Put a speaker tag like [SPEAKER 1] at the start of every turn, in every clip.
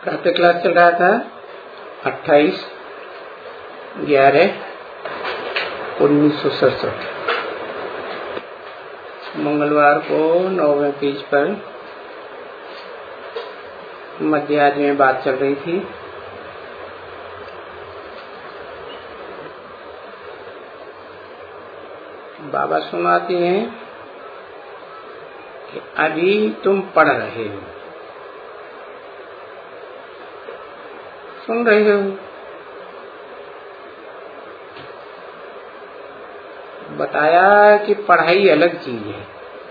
[SPEAKER 1] प्रातः क्लास चल रहा था 28/11/1967 मंगलवार को 9वें पेज पर मध्याज में बात चल रही थी। बाबा सुनाते हैं कि अभी तुम पढ़ रहे हो, सुन रहे हो, बताया कि पढ़ाई अलग चीज है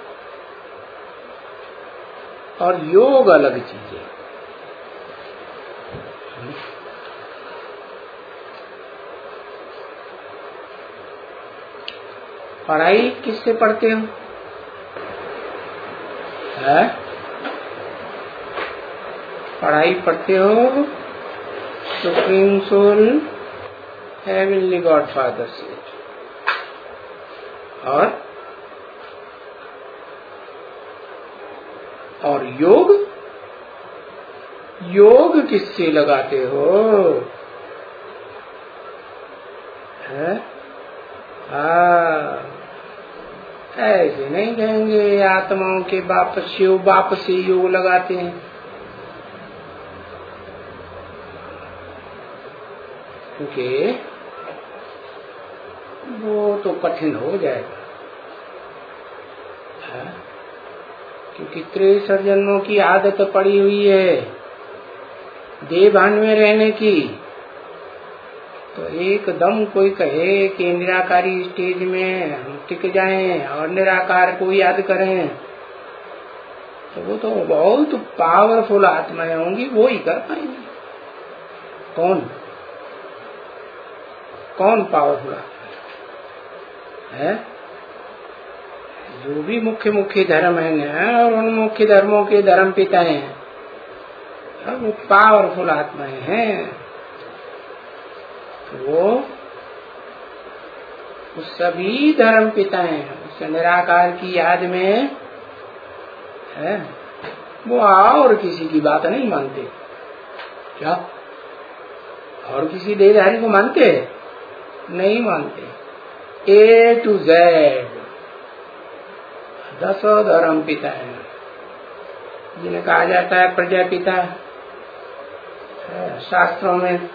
[SPEAKER 1] और योग अलग चीज है। पढ़ाई किससे पढ़ते हो? है? पढ़ाई पढ़ते हो supreme soul heavenly God father से। और योग किससे लगाते हो? है? ऐसे नहीं कहेंगे आत्माओं के बाप से योग लगाते हैं। क्योंकि वो तो कठिन हो जाएगा। क्योंकि 63 जन्मों की आदत पड़ी हुई है देह भान में रहने की। तो एकदम कोई कहे कि निराकारी स्टेज में हम टिक जाएं और निराकार को याद करें, तो वो तो बहुत पावरफुल आत्माएं होंगी, वो ही कर पाएंगे। कौन पावरफुल आत्मा है? जो भी मुख्य धर्म है ना, और उन मुख्य धर्मों के धर्म पिता हैं, वो पावरफुल आत्माएं हैं। वो सभी धर्म पिता हैं, उस निराकार की याद में है, वो और किसी की बात नहीं मानते। क्या और किसी देहधारी को मानते हैं? नहीं मानते। A to Z 10 धर्म पिता है, जिन्हें कहा जाता है प्रजापिता। शास्त्र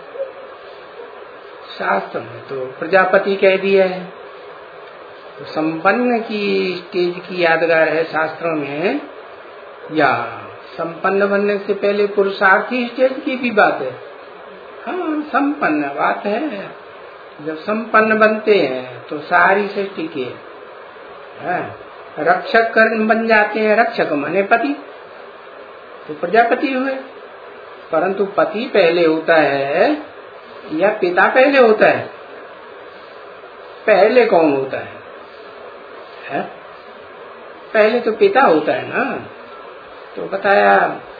[SPEAKER 1] में तो प्रजापति कह दिया है। तो संपन्न की स्टेज की यादगार है शास्त्रों में, या संपन्न बनने से पहले पुरुषार्थी स्टेज की भी बात है। हाँ, संपन्न बात है। जब संपन्न बनते हैं तो सारी सृष्टि के रक्षक बन जाते हैं। रक्षक माने पति, तो प्रजापति हुए। परंतु पति पहले होता है या पिता पहले होता है? पहले कौन होता है? पहले तो पिता होता है ना। तो बताया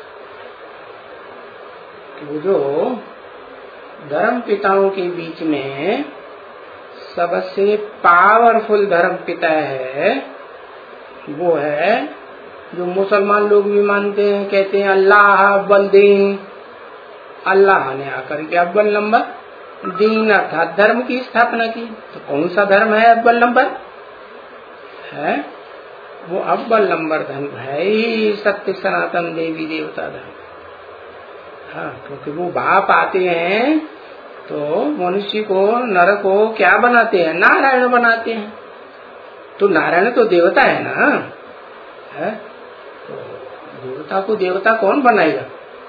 [SPEAKER 1] कि वो जो धर्म पिताओं के बीच में सबसे पावरफुल धर्म पिता है, वो है जो मुसलमान लोग भी मानते हैं, कहते हैं अल्लाह अव्वल दीन। अल्लाह ने आकर के अव्वल नंबर, दीन अर्थात धर्म की स्थापना की। तो कौन सा धर्म है अव्वल नंबर? है वो अव्वल नंबर धर्म है ही सत्य सनातन देवी देवता धर्म। हाँ, क्योंकि वो बाप आते हैं तो मनुष्य को, नर को क्या बनाते हैं? नारायण बनाते हैं। तो नारायण तो देवता है ना। है? तो देवता को देवता कौन बनाएगा?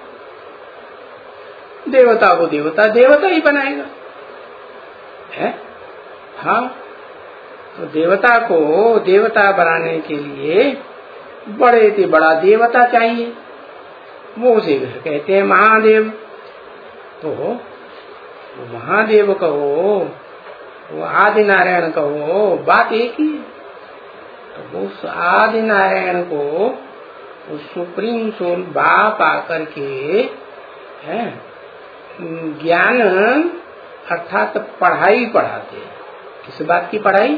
[SPEAKER 1] देवता को देवता ही बनाएगा। है? हाँ, तो देवता को देवता बनाने के लिए बड़े से बड़ा देवता चाहिए। वो उसे कहते हैं महादेव। तो महादेव कहो, वो आदि नारायण कहो, बात एक ही है। तो उस आदि नारायण को वो सुप्रीम सोल बाप आकर के ज्ञान अर्थात पढ़ाई पढ़ाते हैं। किस बात की पढ़ाई?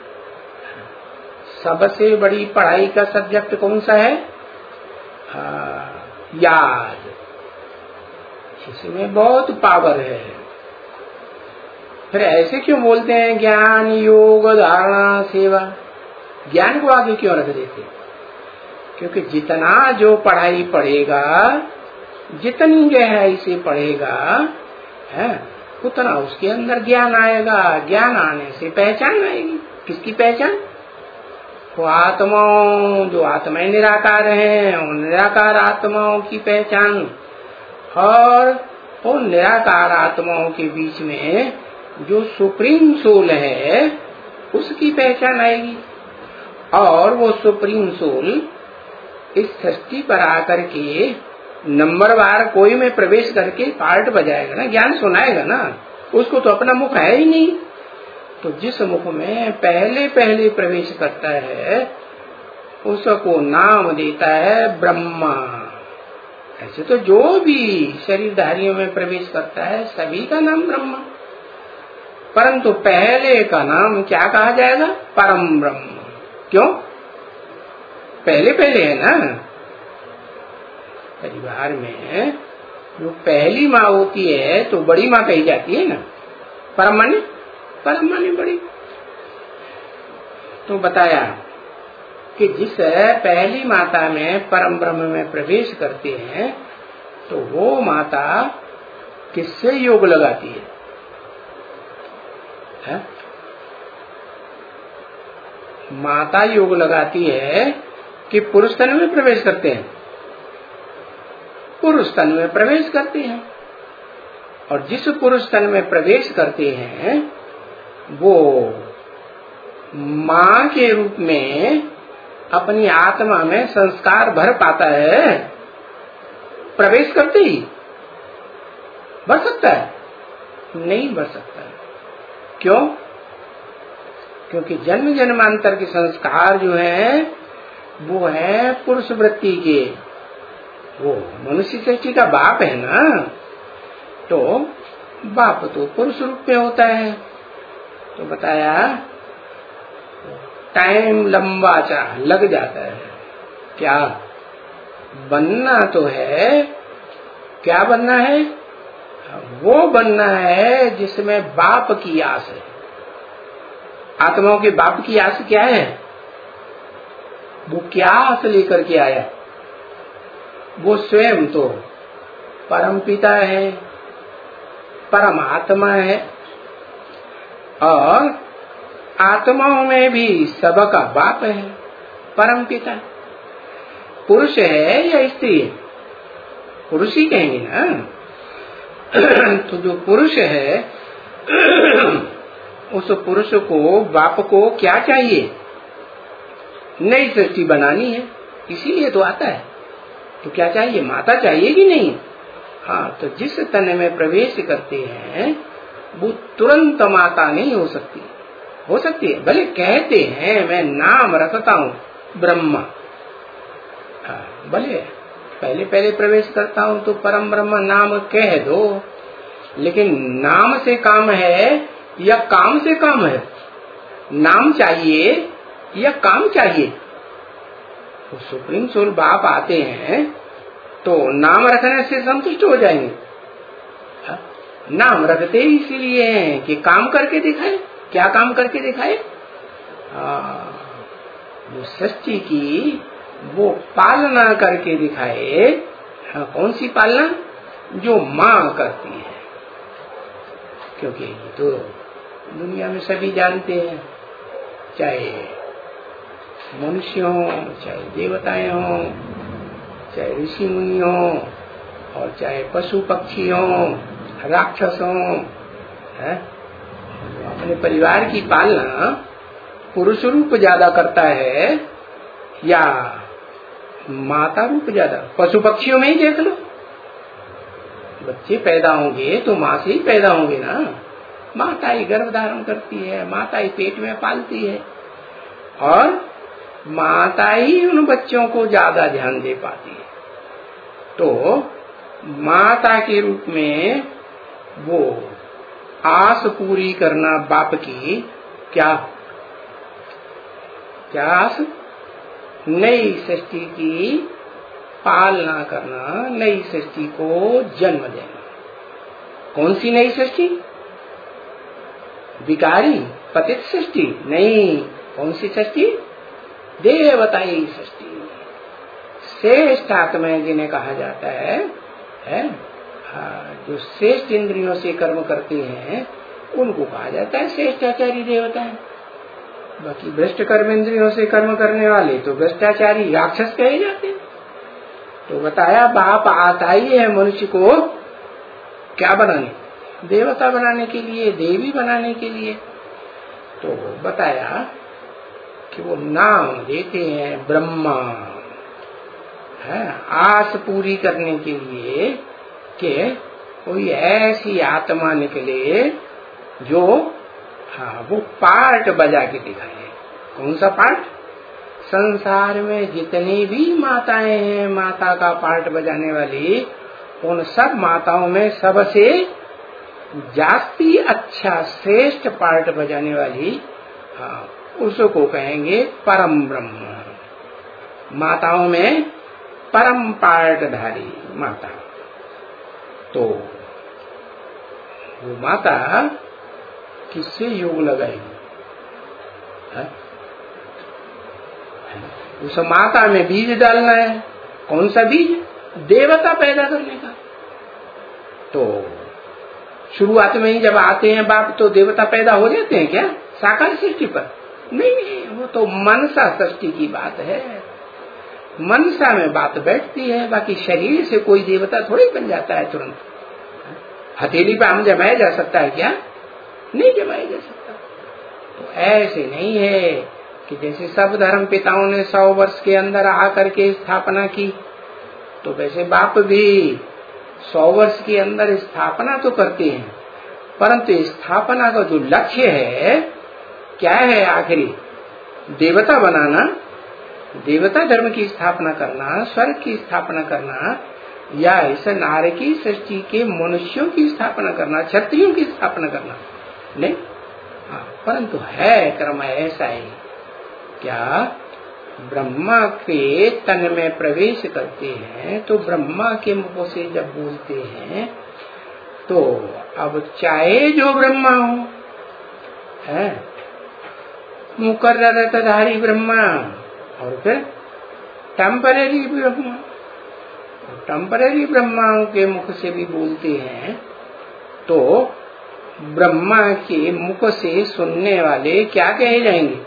[SPEAKER 1] सबसे बड़ी पढ़ाई का सब्जेक्ट कौन सा है? याद। इसमें बहुत पावर है। फिर ऐसे क्यों बोलते हैं ज्ञान योग धारणा सेवा? ज्ञान को आगे क्यों रख देते? क्योंकि जितना जो पढ़ाई पढ़ेगा, जितनी गहराई से पढ़ेगा है, उतना उसके अंदर ज्ञान आएगा। ज्ञान आने से पहचान आएगी। किसकी पहचान? वो आत्माओं, जो आत्माएं निराकार हैं, उन निराकार आत्माओं की पहचान। और उन निराकार आत्माओं के बीच में जो सुप्रीम सोल है, उसकी पहचान आएगी। और वो सुप्रीम सोल इस सृष्टि पर आकर के नंबरवार कोई में प्रवेश करके पार्ट बजाएगा ना, ज्ञान सुनाएगा ना। उसको तो अपना मुख है ही नहीं। तो जिस मुख में पहले पहले प्रवेश करता है, उसको नाम देता है ब्रह्मा। ऐसे तो जो भी शरीरधारियों में प्रवेश करता है, सभी का नाम ब्रह्मा। परंतु पहले का नाम क्या कहा जाएगा? परम ब्रह्म। क्यों? पहले पहले है ना। परिवार में जो पहली माँ होती है तो बड़ी माँ कही जाती है ना। परम माने बड़ी। तो बताया कि जिस पहली माता में परम ब्रह्म में प्रवेश करते हैं, तो वो माता किससे योग लगाती है? माता योग लगाती है कि पुरुष तन में प्रवेश करते हैं? पुरुष तन में प्रवेश करते हैं। और जिस पुरुष तन में प्रवेश करते हैं, वो मां के रूप में अपनी आत्मा में संस्कार भर पाता है। प्रवेश करते ही बढ़ सकता है? नहीं बढ़ सकता है। क्यों? क्योंकि जन्म जन्मांतर के संस्कार जो है, वो है पुरुष वृत्ति के। वो मनुष्य सृष्टि का बाप है ना। तो बाप तो पुरुष रूप में होता है। तो बताया टाइम लंबा लग जाता है। क्या बनना तो है? क्या बनना है? वो बनना है जिसमें बाप की आस है। आत्माओं के बाप की आस क्या है? वो क्या आस लेकर के आया? वो स्वयं तो परम पिता है, परमात्मा है। और आत्माओं में भी सबका बाप है, परम पिता। पुरुष है या स्त्री है? पुरुष ही कहेंगे ना। तो जो पुरुष है, उस पुरुष को, बाप को क्या चाहिए? नई सृष्टि बनानी है, इसीलिए तो आता है। तो क्या चाहिए? माता चाहिए कि नहीं? हाँ, तो जिस तन में प्रवेश करते हैं, वो तुरंत माता नहीं हो सकती। हो सकती है, भले कहते हैं मैं नाम रखता हूँ ब्रह्मा, भले पहले पहले प्रवेश करता हूँ तो परम ब्रह्म नाम कह दो, लेकिन नाम से काम है या काम से काम है? नाम चाहिए या काम चाहिए? तो सुप्रीम सोल बाप आते हैं तो नाम रखने से संतुष्ट हो जाएंगे? नाम रखते ही इसीलिए हैं कि काम करके दिखाए। क्या काम करके दिखाए? वो सृष्टि की वो पालना करके दिखाए। कौन सी पालना? जो माँ करती है। क्योंकि ये तो दुनिया में सभी जानते हैं, चाहे मनुष्य हो, चाहे देवताएं हो, चाहे ऋषि मुनि हो, और चाहे पशु पक्षी हो, राक्षस हो, अपने परिवार की पालना पुरुष रूप ज्यादा करता है या माता रूप ज्यादा? पशु पक्षियों में ही देख लो, बच्चे पैदा होंगे तो माँ से ही पैदा होंगे ना। माता ही गर्भ धारण करती है, माता ही पेट में पालती है, और माता ही उन बच्चों को ज्यादा ध्यान दे पाती है। तो माता के रूप में वो आस पूरी करना बाप की, क्या क्या आस? नई सृष्टि की पालना करना, नई सृष्टि को जन्म देना। कौन सी नई सृष्टि? विकारी पतित सृष्टि नहीं, कौन सी सृष्टि? देवताई सृष्टि। श्रेष्ठ आत्मा जिन्हें कहा जाता है जो श्रेष्ठ इंद्रियों से कर्म करते हैं उनको कहा जाता है श्रेष्ठाचारी देवता है। बाकी भ्रष्ट कर्म इंद्रियों से कर्म करने वाले तो भ्रष्टाचारी राक्षस कहे जाते हैं। तो बताया बाप आता ही है मनुष्य को क्या बनाने? देवता बनाने के लिए, देवी बनाने के लिए। तो बताया कि वो नाम देते हैं ब्रह्मा, है आस पूरी करने के लिए कि कोई ऐसी आत्मा निकले जो वो पार्ट बजा के दिखाए। कौन सा पार्ट? संसार में जितनी भी माताएं हैं, माता का पार्ट बजाने वाली, उन सब माताओं में सबसे जास्ती अच्छा श्रेष्ठ पार्ट बजाने वाली उसको कहेंगे परम ब्रह्म। माताओं में परम पार्टधारी माता। तो वो माता किससे योग लगाएगी? उस माता में बीज डालना है। कौन सा बीज? देवता पैदा करने का। तो शुरुआत में ही जब आते हैं बाप तो देवता पैदा हो जाते हैं क्या साकार सृष्टि पर? नहीं, वो तो मनसा सृष्टि की बात है। मनसा में बात बैठती है, बाकी शरीर से कोई देवता थोड़ी बन जाता है तुरंत। हथेली पे आम जमाया जा सकता है क्या? नहीं जमाया जा सकता। तो ऐसे नहीं है कि जैसे सब धर्म पिताओं ने 100 वर्ष के अंदर आकर के स्थापना की, तो वैसे बाप भी 100 वर्ष के अंदर स्थापना तो करते हैं, परंतु स्थापना का जो लक्ष्य है क्या है? आखिरी देवता बनाना, देवता धर्म की स्थापना करना, स्वर्ग की स्थापना करना, या इस नारी की सृष्टि के मनुष्यों की स्थापना करना, क्षत्रियों की स्थापना करना नहीं। परंतु है कर्म ऐसा ही क्या ब्रह्मा के तन में प्रवेश करते हैं तो ब्रह्मा के मुख से जब बोलते हैं तो अब चाहे जो ब्रह्मा हो, है मुकर्ररतधारी ब्रह्मा और फिर टेम्परेरी ब्रह्मा, टेम्परेरी ब्रह्माओं के मुख से भी बोलते हैं तो ब्रह्मा के मुख से सुनने वाले क्या कहे जाएंगे?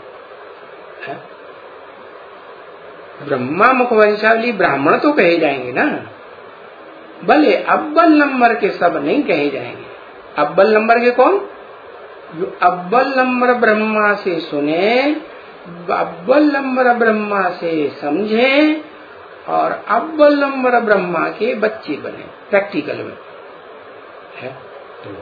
[SPEAKER 1] ब्रह्मा मुख वंशावली ब्राह्मण तो कहे जाएंगे ना, भले अव्वल नंबर के सब नहीं कहे जाएंगे। अव्वल नंबर के कौन? जो अव्वल नंबर ब्रह्मा से सुने, अव्वल नंबर ब्रह्मा से समझे और अव्वल नंबर ब्रह्मा के बच्चे बने प्रैक्टिकल में है। तो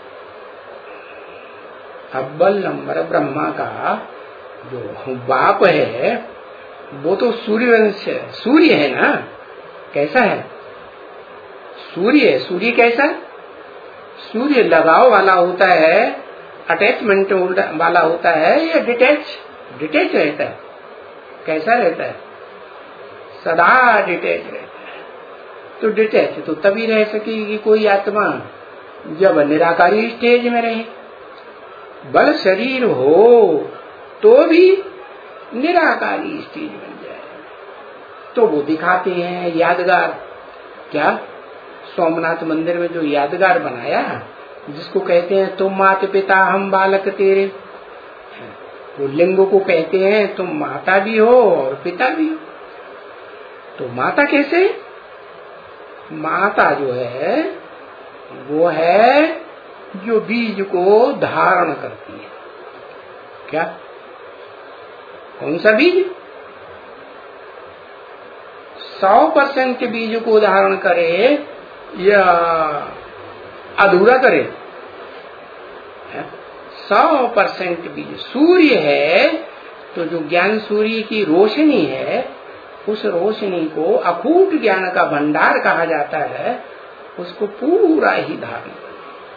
[SPEAKER 1] अव्वल नंबर ब्रह्मा का जो बाप है वो तो सूर्यवंश सूर्य है ना। कैसा है? सूर्य है। सूर्य कैसा? सूर्य लगाव वाला होता है, अटैचमेंट वाला होता है या डिटैच रहता है? कैसा रहता है? सदा डिटैच रहता है। तो डिटैच तो तभी रह सकेगी कोई आत्मा जब निराकारी स्टेज में रहे। बल शरीर हो तो भी निराकारी स्टेज बन जाए तो वो दिखाते हैं यादगार। क्या? सोमनाथ मंदिर में जो यादगार बनाया जिसको कहते हैं तुम माता पिता हम बालक तेरे, वो लिंग को कहते हैं तुम माता भी हो और पिता भी हो। तो माता कैसे? माता जो है वो है जो बीज को धारण करती है। क्या? कौन सा बीज? 100% बीज को धारण करे या अधूरा करे? 100% बीज। सूर्य है तो जो ज्ञान सूर्य की रोशनी है, उस रोशनी को अकूट ज्ञान का भंडार कहा जाता है, उसको पूरा ही धारण करे,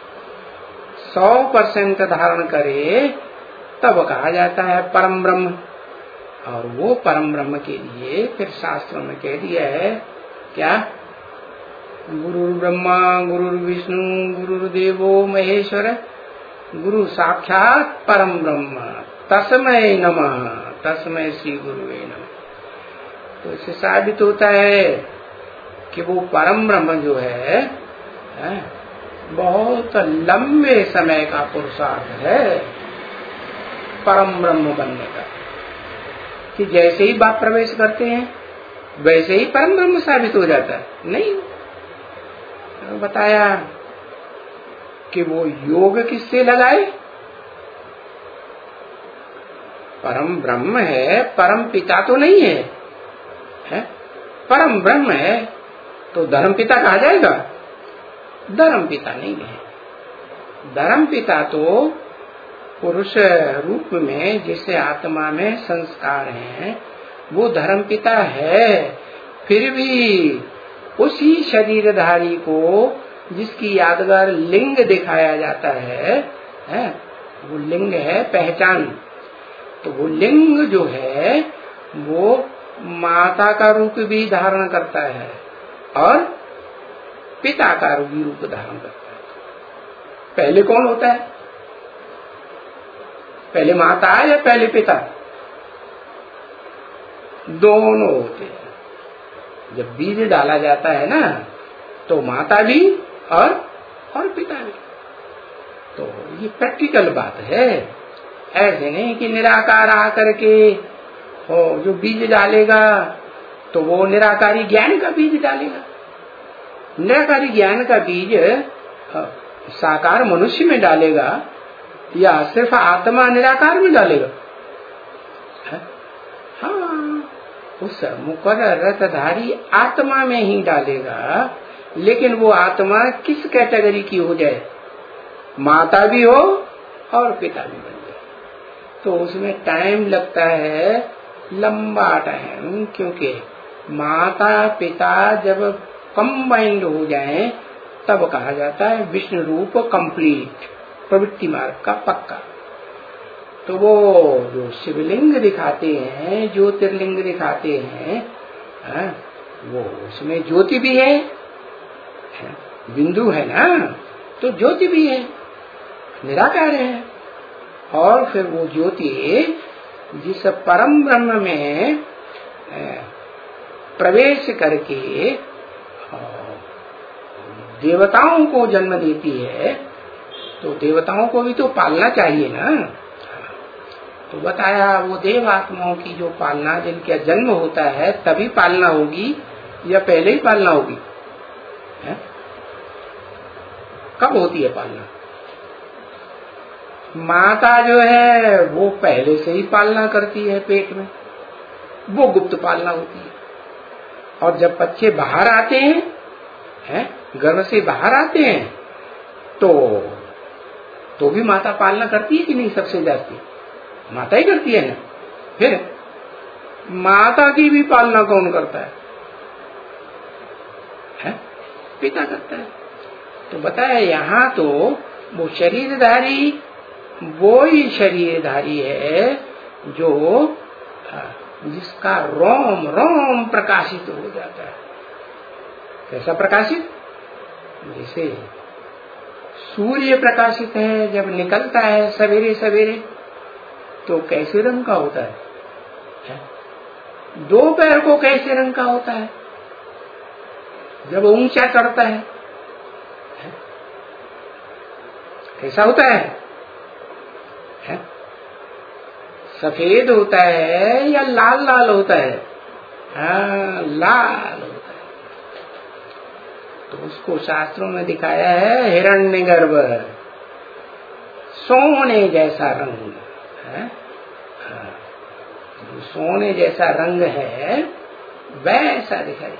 [SPEAKER 1] 100% धारण करे तब कहा जाता है परम ब्रह्म। और वो परम ब्रह्म के लिए फिर शास्त्रों में कह दिया है क्या? गुरुर् ब्रह्मा गुरुर्विष्णु गुरुर्देवो महेश्वर गुरु साक्षात परम ब्रह्म तस्मै नमः। तस्मै श्री गुरुवे नमः। तो इससे साबित होता है कि वो परम ब्रह्म जो है बहुत लंबे समय का पुरुषार्थ है परम ब्रह्म बनने का, कि जैसे ही बाप प्रवेश करते हैं वैसे ही परम ब्रह्म साबित हो जाता है। नहीं, बताया कि वो योग किससे लगाए? परम ब्रह्म है, परम पिता तो नहीं है, है? परम ब्रह्म है तो धर्म पिता कहा जाएगा? धर्म पिता नहीं है। धर्म पिता तो पुरुष रूप में जिससे आत्मा में संस्कार हैं वो धर्म पिता है। फिर भी उसी शरीरधारी को जिसकी यादगार लिंग दिखाया जाता है, वो लिंग है पहचान। तो वो लिंग जो है वो माता का रूप भी धारण करता है और पिता का भी रूप धारण करता है। पहले कौन होता है? पहले माता या पहले पिता? दोनों होते हैं। जब बीज डाला जाता है ना तो माता भी और पिता भी। तो ये प्रैक्टिकल बात है। ऐसे नहीं कि निराकार आकर के जो बीज डालेगा तो वो निराकारी ज्ञान का बीज डालेगा। निराकारी ज्ञान का बीज साकार मनुष्य में डालेगा या सिर्फ आत्मा निराकार में डालेगा? हाँ, उस मुकर्रर रथधारी आत्मा में ही डालेगा। लेकिन वो आत्मा किस कैटेगरी की हो जाए? माता भी हो और पिता भी बन जाए। तो उसमें टाइम लगता है, लंबा टाइम, क्योंकि माता पिता जब कंबाइंड हो जाएं तब कहा जाता है विष्णु रूप कंप्लीट, प्रवृत्ति मार्ग का पक्का। तो वो जो शिवलिंग दिखाते हैं, ज्योतिर्लिंग दिखाते हैं, वो उसमें ज्योति भी है, बिंदु है ना, तो ज्योति भी है, निराकार है। और फिर वो ज्योति जिस परम ब्रह्म में प्रवेश करके देवताओं को जन्म देती है, तो देवताओं को भी तो पालना चाहिए ना। तो बताया वो देव आत्माओं की जो पालना, जिनका जन्म होता है तभी पालना होगी या पहले ही पालना होगी? कब होती है पालना? माता जो है वो पहले से ही पालना करती है पेट में, वो गुप्त पालना होती है। और जब बच्चे बाहर आते हैं, गर्भ से बाहर आते हैं, तो भी माता पालना करती है कि नहीं? सबसे जाती माता ही करती है ना। फिर माता की भी पालना कौन करता है? पिता करता है। तो बताया यहाँ तो वो शरीरधारी वो ही शरीरधारी है जो जिसका रोम रोम प्रकाशित हो जाता है। कैसा प्रकाशित? जैसे सूर्य प्रकाशित है, जब निकलता है सवेरे सवेरे तो कैसे रंग का होता है? दोपहर को कैसे रंग का होता है? जब ऊंचा चढ़ता है कैसा होता है? सफेद होता है या लाल लाल होता है? हाँ, लाल होता है। तो उसको शास्त्रों में दिखाया है हिरण्यगर्भ, सोने जैसा रंग है। जो सोने जैसा रंग है वैसा दिखाई।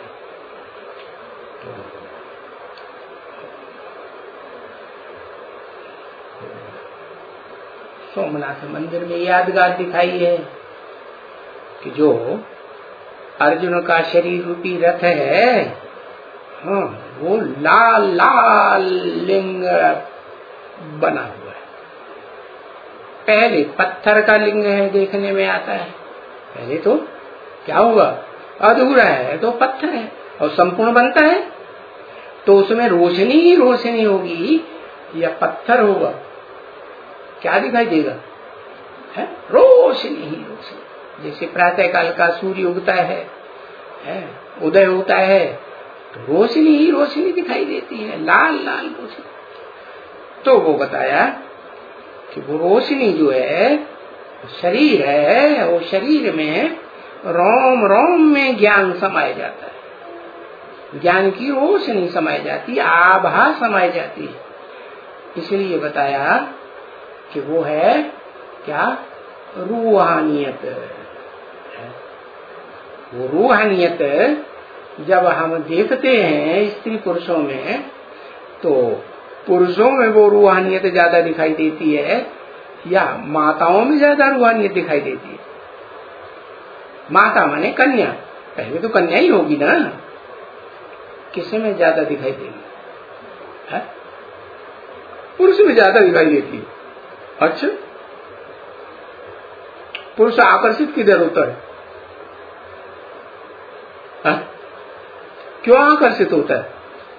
[SPEAKER 1] सोमनाथ मंदिर में यादगार दिखाई है कि जो अर्जुन का शरीर रूपी रथ है, हाँ, वो लाल लाल लिंग बना हुआ है। पहले पत्थर का लिंग है, देखने में आता है। पहले तो क्या हुआ? अधूरा है तो पत्थर है, और संपूर्ण बनता है तो उसमें रोशनी ही रोशनी होगी या पत्थर होगा? क्या दिखाई देगा? है रोशनी ही रोशनी। जैसे प्रातः काल का सूर्य उगता है, उदय होता है, तो रोशनी ही रोशनी दिखाई देती है, लाल लाल रोशनी। तो वो बताया कि वो रोशनी जो है शरीर है, वो शरीर में रोम रोम में ज्ञान समाया जाता है, ज्ञान की रोशनी समाई जाती है, आभा समाई जाती है। इसलिए बताया कि वो है क्या? रूहानियत। वो रूहानियत जब हम देखते हैं स्त्री पुरुषों में, तो पुरुषों में वो रूहानियत ज्यादा दिखाई देती है या माताओं में ज्यादा रूहानियत दिखाई देती है? माता माने कन्या, पहले तो कन्या ही होगी ना, किसे में ज्यादा दिखाई देगी? है पुरुष में ज्यादा दिखाई देती है। अच्छा, पुरुष आकर्षित किधर होता है? क्यों आकर्षित होता है?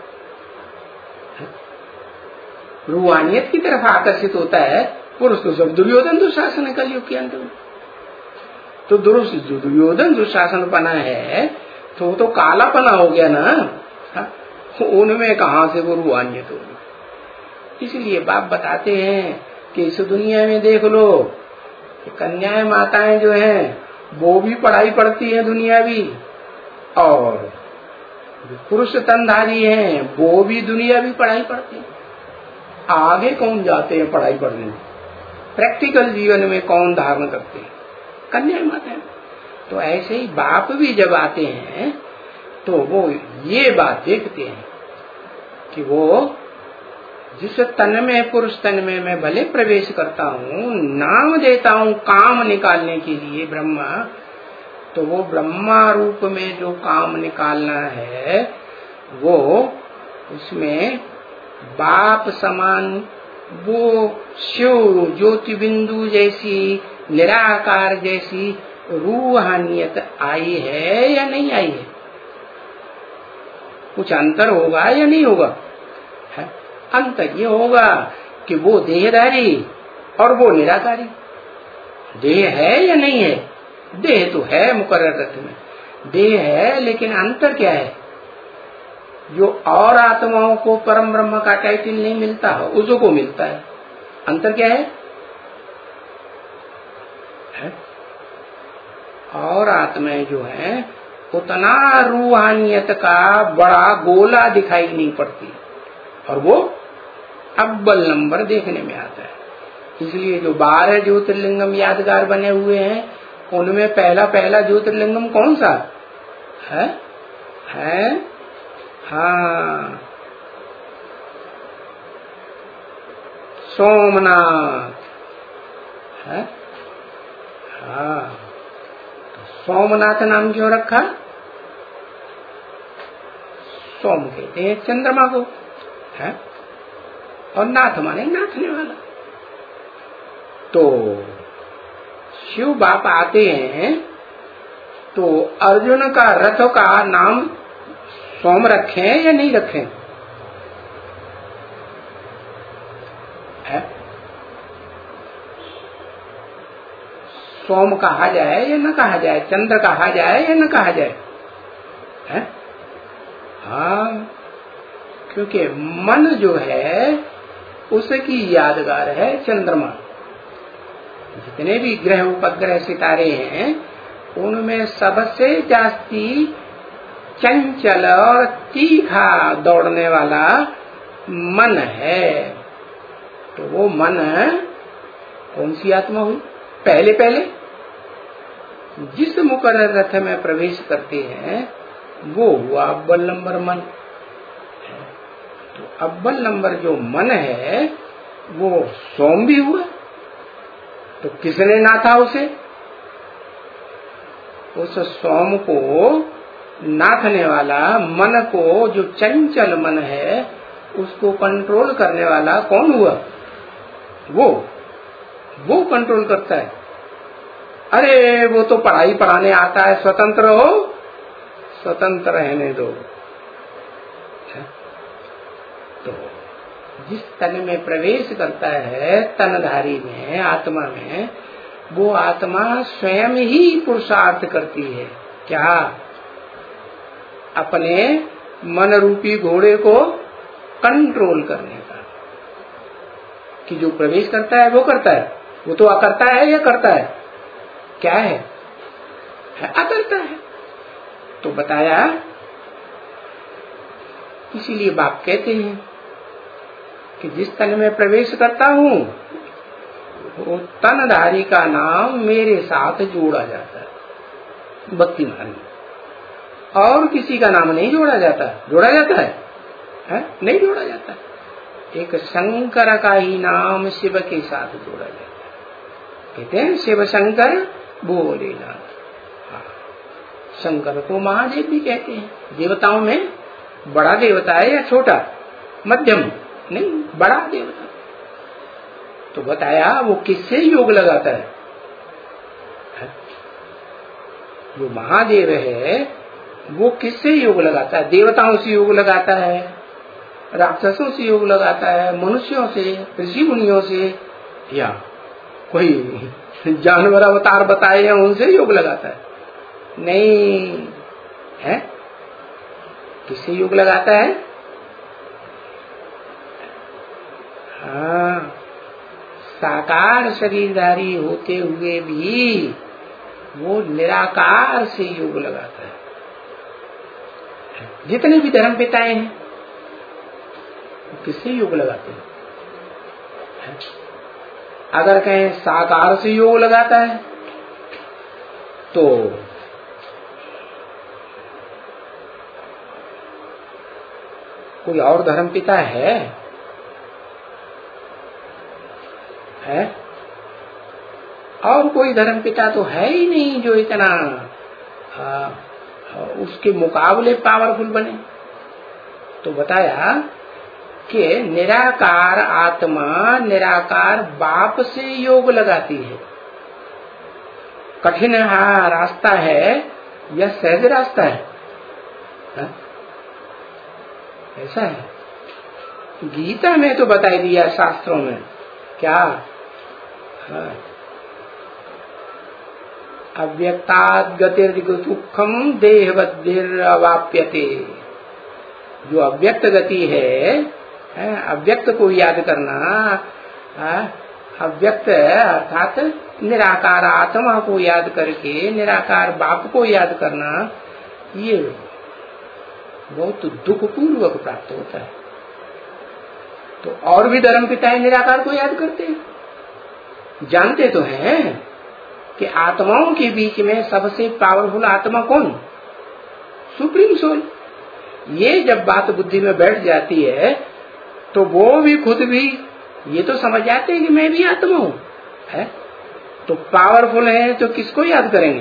[SPEAKER 1] रूहानियत की तरफ आकर्षित होता है पुरुष। तो सब दुर्योधन दुशासन है कलयुग के अंत में। तो दुर्योधन दुशासन पना है तो वो तो काला पना हो गया ना, उनमें कहां से वो रूहानियत होगी? इसलिए बाप बताते हैं कि इस दुनिया में देख लो, कन्याएं माताएं जो हैं वो भी पढ़ाई पढ़ती हैं दुनियावी, और पुरुष तनधारी हैं वो भी दुनियावी पढ़ाई पढ़ते हैं। आगे कौन जाते हैं पढ़ाई पढ़ने? प्रैक्टिकल जीवन में कौन धारण करते हैं? कन्याएं माताएं। तो ऐसे ही बाप भी जब आते हैं तो वो ये बात देखते हैं कि वो जिस तन में, पुरुष तन में मैं भले प्रवेश करता हूँ, नाम देता हूँ काम निकालने के लिए ब्रह्मा, तो वो ब्रह्मा रूप में जो काम निकालना है वो उसमें बाप समान वो शिव ज्योति बिंदु जैसी, निराकार जैसी रूहानियत आई है या नहीं आई है? कुछ अंतर होगा या नहीं होगा? है अंतर ये होगा कि वो देहधारी और वो निराकारी। देह है या नहीं है? देह तो है मुकर्रर रथ में, देह है, लेकिन अंतर क्या है? जो और आत्माओं को परम ब्रह्म का टाइटल नहीं मिलता है उसको मिलता है। अंतर क्या है? और आत्माएं जो हैं उतना रूहानियत का बड़ा गोला दिखाई नहीं पड़ती, और वो अव्वल नंबर देखने में आता है। इसलिए जो 12 ज्योतिर्लिंगम यादगार बने हुए हैं उनमें पहला ज्योतिर्लिंगम कौन सा है? हाँ, सोमनाथ है। हाँ, तो सोमनाथ नाम क्यों रखा? सोम कहते हैं चंद्रमा को, है, और नाथ माने नाथने वाला। तो शिव बाप आते हैं तो अर्जुन का रथ का नाम सोम रखें या नहीं रखें? है? सोम कहा जाए या न कहा जाए? चंद्र कहा जाए या न कहा जाए? है? हाँ, क्योंकि मन जो है उसकी यादगार है चंद्रमा। जितने भी ग्रह उपग्रह सितारे हैं उनमें सबसे जास्ती चंचल और तीखा दौड़ने वाला मन है। तो वो मन कौन सी आत्मा हुई? पहले जिस मुकर्रर रथ में प्रवेश करते हैं वो हुआ अव्वल नंबर मन। तो अव्वल नंबर जो मन है वो सोम भी हुआ। तो किसने नाथा उसे? उस सोम को नाथने वाला मन को, जो चंचल मन है उसको कंट्रोल करने वाला कौन हुआ? वो कंट्रोल करता है। अरे वो तो पढ़ाई पढ़ाने आता है, स्वतंत्र हो, स्वतंत्र रहने दो। तो जिस तन में प्रवेश करता है, तनधारी में, आत्मा में, वो आत्मा स्वयं ही पुरुषार्थ करती है। क्या? अपने मन रूपी घोड़े को कंट्रोल करने का। कि जो प्रवेश करता है वो करता है, वो तो अकर्ता है या करता है? क्या है? अकर्ता है। तो बताया, इसीलिए बाप कहते हैं कि जिस तन में प्रवेश करता हूं वो तनधारी का नाम मेरे साथ जोड़ा जाता है भक्ति मार्ग में। और किसी का नाम नहीं जोड़ा जाता। जोड़ा जाता है? नहीं जोड़ा जाता। एक शंकर का ही नाम शिव के साथ जोड़ा जाता है। कहते हैं शिव शंकर भोलेनाथ। शंकर को महादेव भी कहते हैं। देवताओं में बड़ा देवता है या छोटा? मध्यम? नहीं, बड़ा देवता। तो बताया वो किससे योग लगाता है? जो महादेव है वो किससे योग लगाता है? देवताओं से योग लगाता है, राक्षसों से योग लगाता है, मनुष्यों से, ऋषि मुनियों से, या कोई जानवर अवतार बताए हैं उनसे योग लगाता है? नहीं है। किससे योग लगाता है? हाँ, साकार शरीरधारी होते हुए भी वो निराकार से योग लगाता है। जितने भी धर्म पिताएं हैं किससे योग लगाते हैं? अगर कहें साकार से योग लगाता है तो कोई और धर्म पिता है? और कोई धर्म पिता तो है ही नहीं जो इतना उसके मुकाबले पावरफुल बने। तो बताया कि निराकार आत्मा निराकार बाप से योग लगाती है। कठिन रास्ता है या सहज रास्ता है? ऐसा है। गीता में तो बता दिया शास्त्रों में। क्या? अव्यक्ताद् गतिर्दुःखम देहवद्भिरवाप्यते। जो अव्यक्त गति है, अव्यक्त को याद करना, अव्यक्त अर्थात निराकार आत्मा को याद करके निराकार बाप को याद करना, ये बहुत दुख पूर्वक प्राप्त होता है। तो और भी धर्म पिताएं निराकार को याद करते हैं। जानते तो हैं कि आत्माओं के बीच में सबसे पावरफुल आत्मा कौन? Supreme soul. ये जब बात बुद्धि में बैठ जाती है तो वो भी खुद भी ये तो समझ जाते हैं कि मैं भी आत्मा हूं, है? तो पावरफुल है तो किसको याद करेंगे?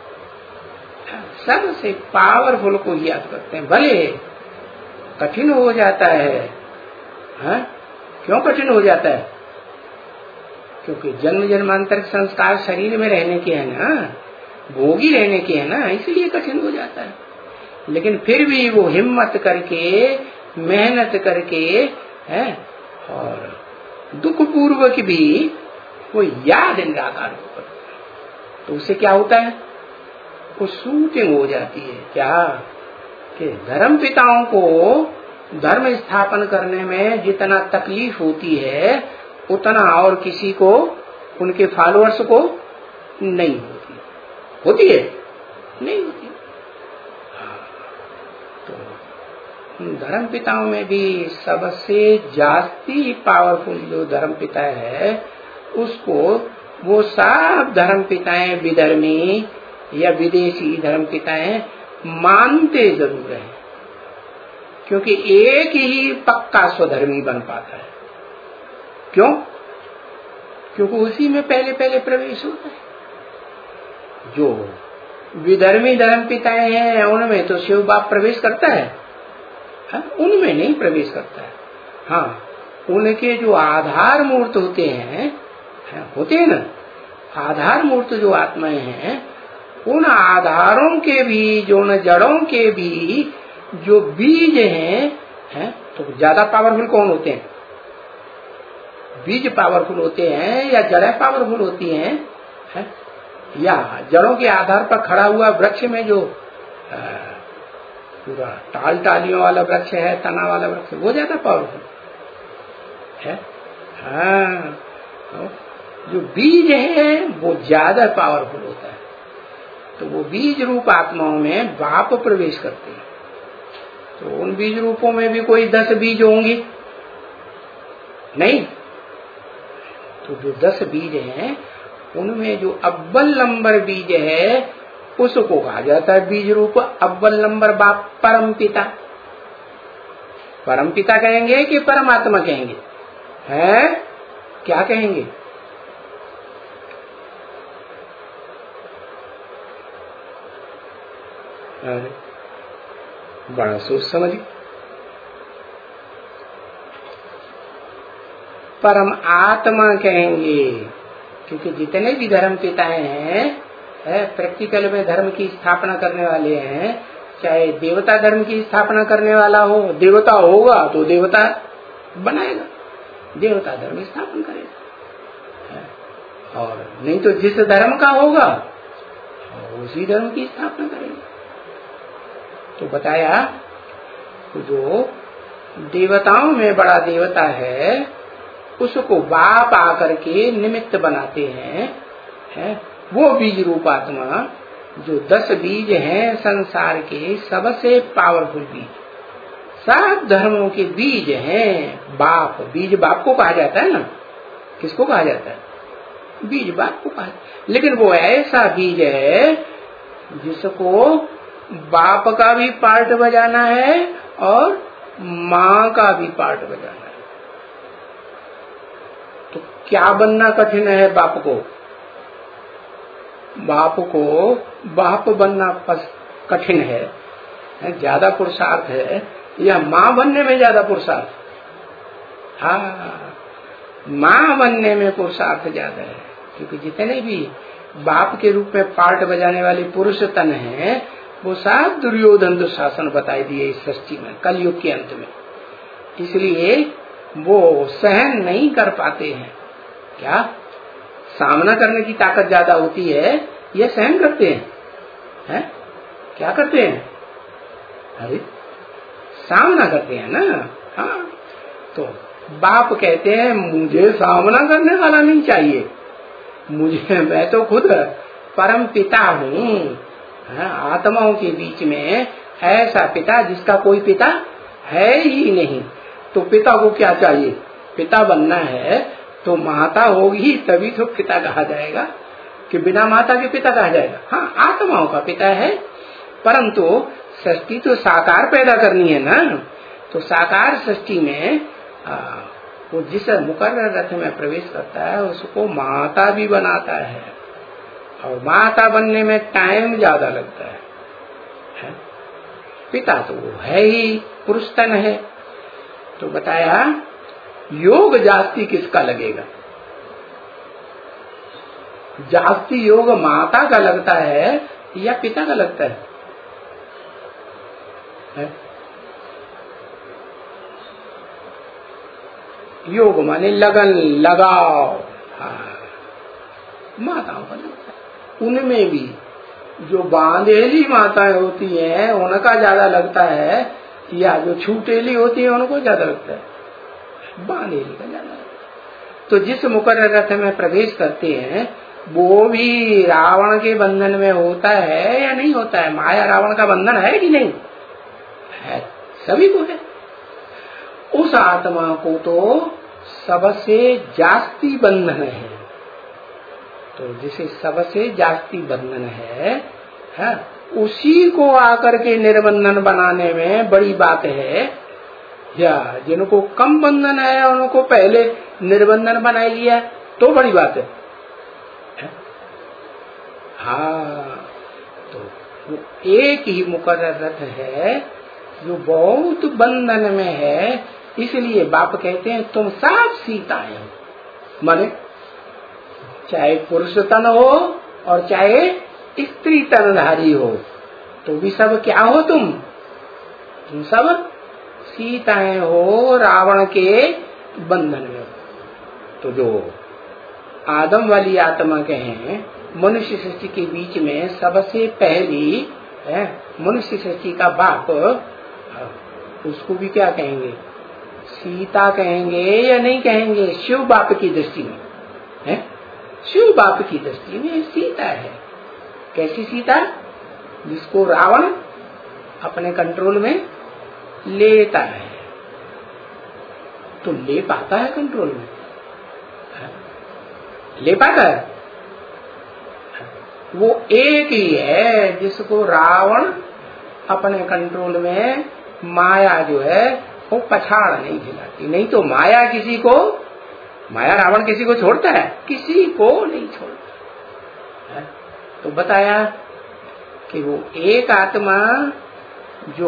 [SPEAKER 1] सबसे पावरफुल को याद करते हैं। भले कठिन हो जाता है, क्यों कठिन हो जाता है? क्योंकि जन्म जन्मांतर संस्कार शरीर में रहने के है ना, भोगी रहने के है ना, इसलिए कठिन हो जाता है। लेकिन फिर भी वो हिम्मत करके, मेहनत करके, है, और दुख पूर्वक भी वो याद निराकार को करता है। तो उससे क्या होता है? वो शूटिंग हो जाती है। क्या? कि धर्म पिताओं को धर्म स्थापन करने में जितना तकलीफ होती है उतना और किसी को, उनके फॉलोअर्स को नहीं होती। होती है? नहीं होती। तो धर्म पिताओं में भी सबसे जास्ती पावरफुल जो धर्म पिता है उसको वो सब धर्म पिताएं विधर्मी या विदेशी धर्म पिताएं मानते जरूर हैं, क्योंकि एक ही पक्का स्वधर्मी बन पाता है। क्यों? क्योंकि उसी में पहले पहले प्रवेश होता है। जो विधर्मी धर्म पिताएं हैं उनमें तो शिव बाप प्रवेश करता है, उनमें नहीं प्रवेश करता है। हाँ, उनके जो आधार मूर्त होते हैं ना, आधार मूर्त जो आत्माएं हैं, उन आधारों के भी, जो न जड़ों के भी जो बीज हैं, तो ज्यादा पावरफुल कौन होते हैं? बीज पावरफुल होते हैं या जड़ें पावरफुल होती हैं? है? या जड़ों के आधार पर खड़ा हुआ वृक्ष में जो पूरा टाल टालियों वाला वृक्ष है, तना वाला वृक्ष, वो ज्यादा पावरफुल है? हाँ, जो बीज है वो ज्यादा पावरफुल होता है। तो वो बीज रूप आत्माओं में बाप प्रवेश करते हैं। तो उन बीज रूपों में भी कोई 10 बीज होंगे नहीं। तो जो 10 बीज हैं उनमें जो अव्वल नंबर बीज है उसको कहा जाता है बीज रूप अव्वल नंबर बाप, परम पिता। परम पिता कहेंगे कि परमात्मा कहेंगे? है क्या कहेंगे? अरे बड़ा सोच समझिए। परम आत्मा कहेंगे, क्योंकि जितने भी धर्म पिताएं हैं प्रैक्टिकल में धर्म की स्थापना करने वाले हैं। चाहे देवता धर्म की स्थापना करने वाला हो, देवता होगा तो देवता बनाएगा, देवता धर्म स्थापन करेगा, और नहीं तो जिस धर्म का होगा उसी धर्म की स्थापना करेगा। तो बताया जो देवताओं में बड़ा देवता है उसको बाप आकर के निमित्त बनाते हैं, वो बीज रूप आत्मा जो 10 बीज हैं संसार के सबसे पावरफुल बीज, सब धर्मों के बीज हैं। बाप, बीज बाप को कहा जाता है ना। किसको कहा जाता है? बीज बाप को कहा। लेकिन वो ऐसा बीज है जिसको बाप का भी पार्ट बजाना है और माँ का भी पार्ट बजाना है। तो क्या बनना कठिन है बाप को? बाप को बाप बनना कठिन है, ज्यादा पुरुषार्थ है, या माँ बनने में ज्यादा पुरुषार्थ? हाँ, माँ बनने में पुरुषार्थ ज्यादा है, क्योंकि जितने भी बाप के रूप में पार्ट बजाने वाले पुरुष तन हैं वो सब दुर्योधन दुशासन बताई दिए इस सृष्टि में कलयुग के अंत में। इसलिए वो सहन नहीं कर पाते हैं। क्या सामना करने की ताकत ज्यादा होती है, ये सहन करते हैं? क्या करते हैं? अरे सामना करते हैं ना। हाँ, तो बाप कहते हैं मुझे सामना करने वाला नहीं चाहिए, मुझे, मैं तो खुद परम पिता हूँ। आत्माओं के बीच में ऐसा पिता जिसका कोई पिता है ही नहीं। तो पिता को क्या चाहिए? पिता बनना है तो माता होगी तभी तो पिता कहा जाएगा, कि बिना माता के पिता कहा जाएगा? हाँ, आत्माओं का पिता है, परंतु सृष्टि तो साकार पैदा करनी है ना। तो साकार सृष्टि में वो जिस मुकर्रर रथ में प्रवेश करता है उसको माता भी बनाता है, और माता बनने में टाइम ज्यादा लगता है। पिता तो वो है ही, पुरुष तन है। तो बताया योग जास्ती किसका लगेगा? जास्ती योग माता का लगता है या पिता का लगता है? योग माने लगन, लगाओ। हाँ, माताओं का लगता है। उनमें भी जो बांधेली माताएं होती हैं उनका ज्यादा लगता है, या जो छूटेली होती है उनको ज्यादा लगता है? बांधेली का ज्यादा लगता है। तो जिस मुकर्रर रथ में प्रवेश करते हैं वो भी रावण के बंधन में होता है या नहीं होता है? माया रावण का बंधन है कि नहीं है? सभी को है। उस आत्मा को तो सबसे जास्ती बंधन है। तो जिसे सबसे जास्ती बंधन है, उसी को आकर के निर्बंधन बनाने में बड़ी बात है। या जिनको कम बंधन है उनको पहले निर्बंधन बना लिया तो बड़ी बात है। हाँ, तो एक ही मुकर्रर रथ है जो बहुत बंधन में है। इसलिए बाप कहते हैं तुम सब सीताएं हो, माने चाहे पुरुष तन हो और चाहे स्त्री तनधारी हो, तो भी सब क्या हो? तुम सब सीताएं हो रावण के बंधन में। तो जो आदम वाली आत्मा कहें मनुष्य सृष्टि के बीच में सबसे पहली मनुष्य सृष्टि का बाप, उसको भी क्या कहेंगे? सीता कहेंगे या नहीं कहेंगे? शिव बाप की दृष्टि में है, शिव बाप की दृष्टि में सीता है। कैसी सीता? जिसको रावण अपने कंट्रोल में लेता है। तो ले पाता है कंट्रोल में? ले पाता है? वो एक ही है जिसको रावण अपने कंट्रोल में, माया जो है वो पछाड़ नहीं खिलाती। नहीं तो माया किसी को, माया रावण किसी को छोड़ता है? किसी को नहीं छोड़ता। तो बताया कि वो एक आत्मा जो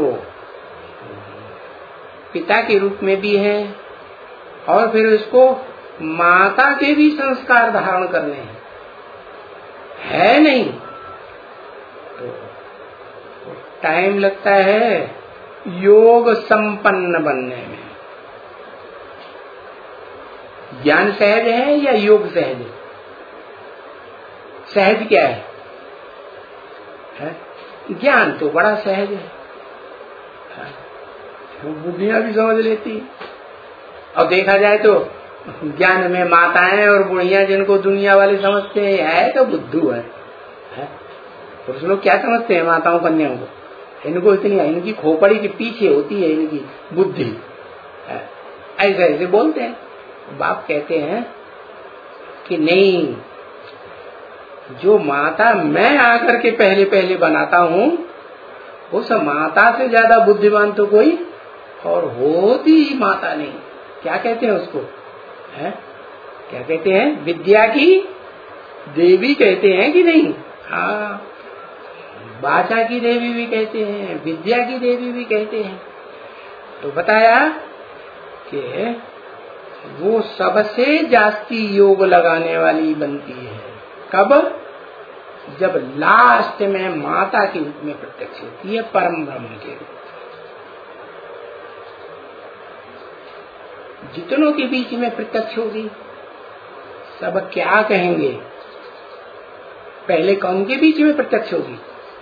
[SPEAKER 1] पिता के रूप में भी है और फिर उसको माता के भी संस्कार धारण करने हैं, है नहीं? तो टाइम लगता है योग संपन्न बनने में। ज्ञान सहज है या योग सहज है? सहज क्या है? ज्ञान तो बड़ा सहज है, बुढ़ियां भी समझ लेती। और देखा जाए तो ज्ञान में माताएं और बुढ़ियां जिनको दुनिया वाले समझते हैं है तो बुद्धू है। पुरुष लोग क्या समझते हैं माताओं कन्याओं को? इनको इतनी, इनकी खोपड़ी के पीछे होती है इनकी बुद्धि, ऐसे ऐसे बोलते हैं। बाप कहते हैं कि नहीं, जो माता मैं आकर के पहले पहले बनाता हूँ उस माता से ज्यादा बुद्धिमान तो कोई और होती ही माता नहीं। क्या कहते हैं उसको? क्या कहते हैं? विद्या की देवी कहते हैं कि नहीं? हाँ, भाषा की देवी भी कहते हैं, विद्या की देवी भी कहते हैं। तो बताया कि वो सबसे जास्ती योग लगाने वाली बनती है। कब? जब लास्ट में माता के रूप में प्रत्यक्ष होती है, परम ब्रह्म के रूप। जितनों के बीच में प्रत्यक्ष होगी सब क्या कहेंगे? पहले कौन के बीच में प्रत्यक्ष होगी?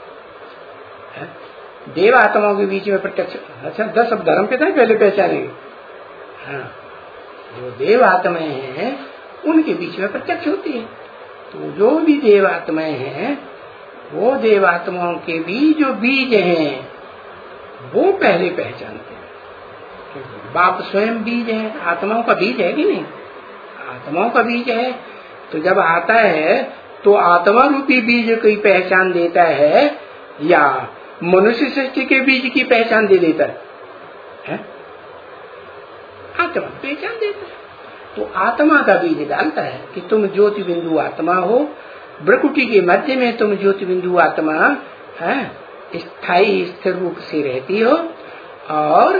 [SPEAKER 1] देव आत्माओं के बीच में प्रत्यक्ष। अच्छा, 10 अब धर्म पिता पहले पहचानेंगे। हाँ, जो देव आत्माएं हैं उनके बीच में प्रत्यक्ष होती है। तो जो भी देव आत्माएं हैं वो देव आत्माओं के भी जो बीज हैं वो पहले पहचानते हैं। बाप स्वयं बीज है, आत्माओं का बीज है कि नहीं? आत्माओं का बीज है। तो जब आता है तो आत्मा रूपी बीज की पहचान देता है या मनुष्य सृष्टि के बीज की पहचान दे देता है? आत्मा पहचान देता है। तो आत्मा का बीज डालता है कि तुम ज्योति बिंदु आत्मा हो, ब्रकुटी के मध्य में तुम ज्योति बिंदु आत्मा है, स्थायी स्थिर रूप से रहती हो। और